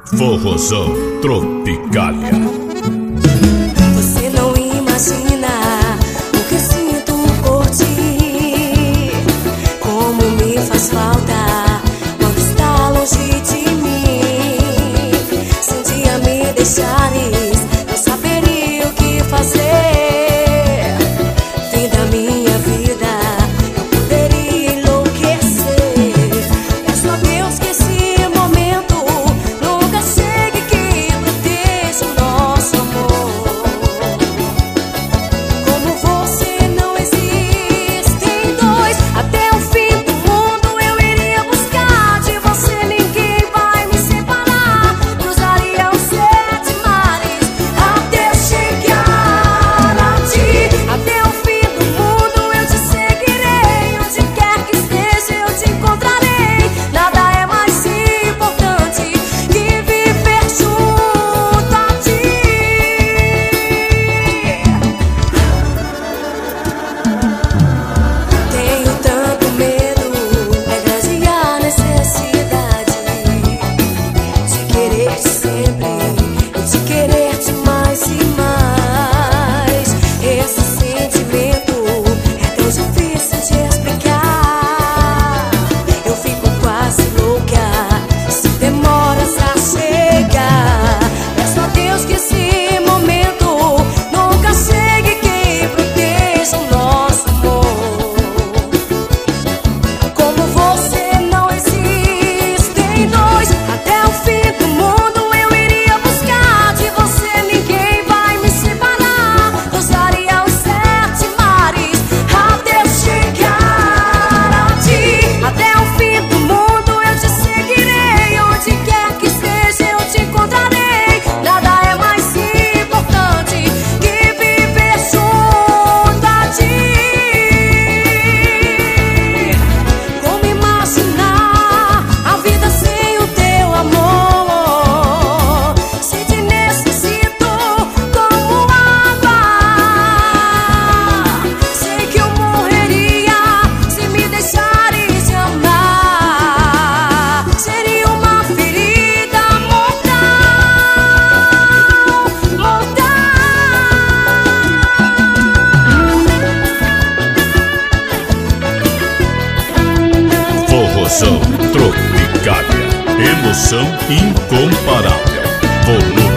Forrozão Tropicália. Você não imagina o que eu sinto por ti, como me faz falta quando está longe de mim. Se um dia me deixares, não saberia o que fazer. Fim da minha vida, eu poderia enlouquecer. Peço a Deus que esse momento nunca chegue, que proteja o nosso amor. Como você não existem dois, até o fim do mundo eu iria buscar. De você ninguém vai me separar. Cruzaria os 7 mares até eu chegar a ti. Até o fim do mundo eu te seguirei. Onde quer que esteja eu te encontrarei. Nada é mais importante que viver junto a ti. Tenho tanto medo, é grande a necessidade de querer-te sempre e de querer-te mais e mais. Esse sentimento é tão difícil de explicar. Eu fico quase louca se demoras a chegar. Peço a Deus que esse momento nunca chegue, que proteja o nosso amor. Como você não existem dois, até o fim do mundo eu iria buscar. De você ninguém vai me separar. Cruzaria os 7 mares até eu chegar a ti. Até o fim do mundo eu te seguirei. Onde quer que esteja eu te encontrarei. Nada é mais importante que viver junto a ti. Como imaginar a vida sem o teu amor? Se te necessito como água, sei que eu morreria se me deixares de amar. Seria uma ferida mortal, mortal. Forrozão Tropicália. Emoção incomparável. Volume